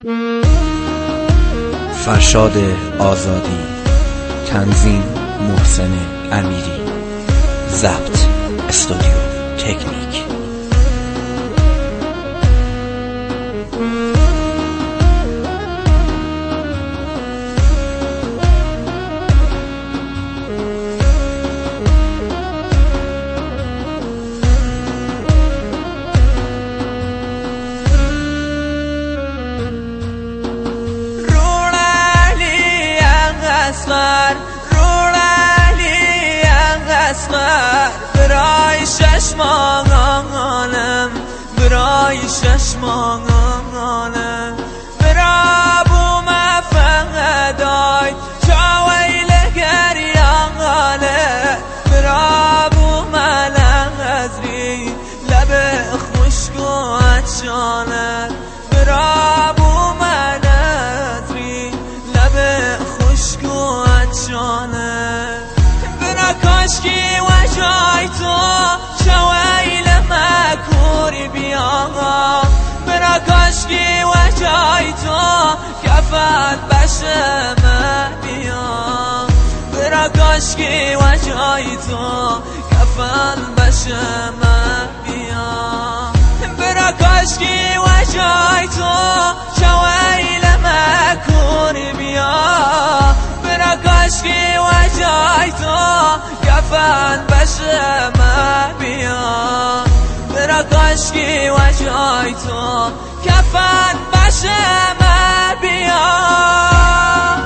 فرشاد آزادی، تنظیم محسن امیری، ضبط استودیو تکنیک. برای ششمانم، برای ششمانم، برای بوم فقدای چاویل گریانه، برای بوم لغزری لب خشک و عطشانه، برای بوم لغزری لب خشک و عطشانه. کاشکی و جای تو شویل مکوری بیام، برا کاشکی و جای تو کفن بشه من بیام، برا کاشکی و جای تو کفن بشه من بیام، برا کاشکی و جای تو شویل مکوری بیام، برا کاشکی و جای تو کفن بشه من بیام، برا کاشکی و جای تو کفن بشه من بیام.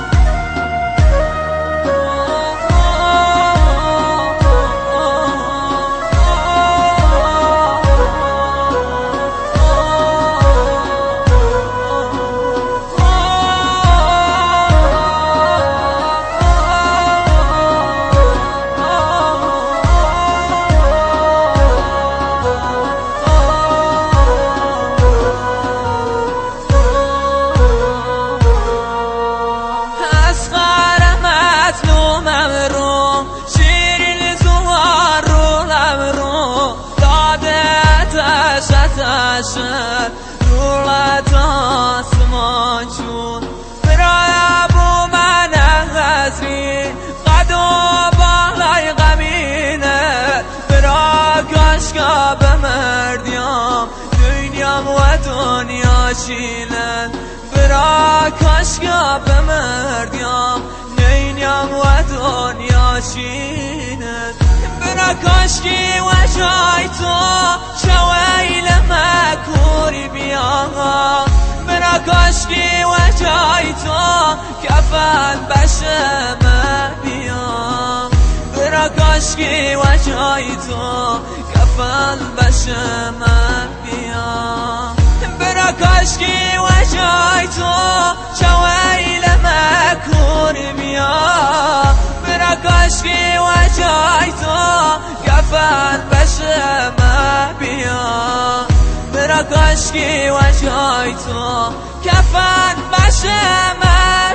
رولت آسمان جون برای ابو من غزری قد و بالای غمینه، برای کاشکا بمردیم دنیام و دنیا چینه، برای کاشکا بمردیم دنیام و دنیا چینه، برای کاشکی و جای تو شویل مکوری بیام، برای کاشکی و جای تو کفن بشه من بیام، برای کاشکی و جای تو کفن بشه من بیام، برای کاشکی و جای تو شویل مکوری بیام، برای کاشکی و جای تو کفن بشه من بیام، برای کاشکی و جای تو کفن بشه من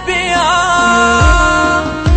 بیام.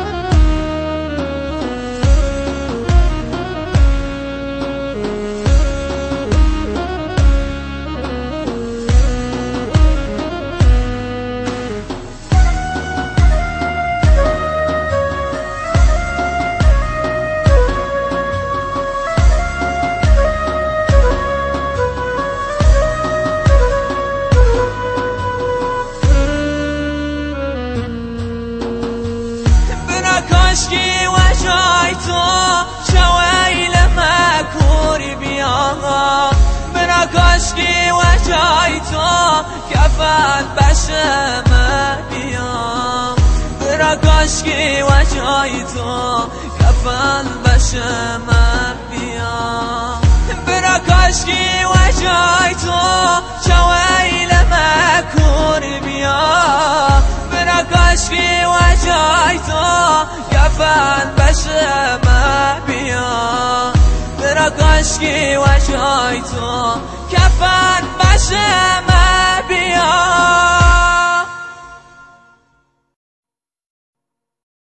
کاشکی و جای تو شویل مکوری بیام، برا کاشکی و جای تو کفن بشه من بیام، برا کاشکی و جای تو کفن بشه من بیام، برا کاشکی و جای تو شویل مکوری بیام، برا کاشکی و جای تو کفن بشه من بیام، برا کاشکی و جای تو کفن بشه من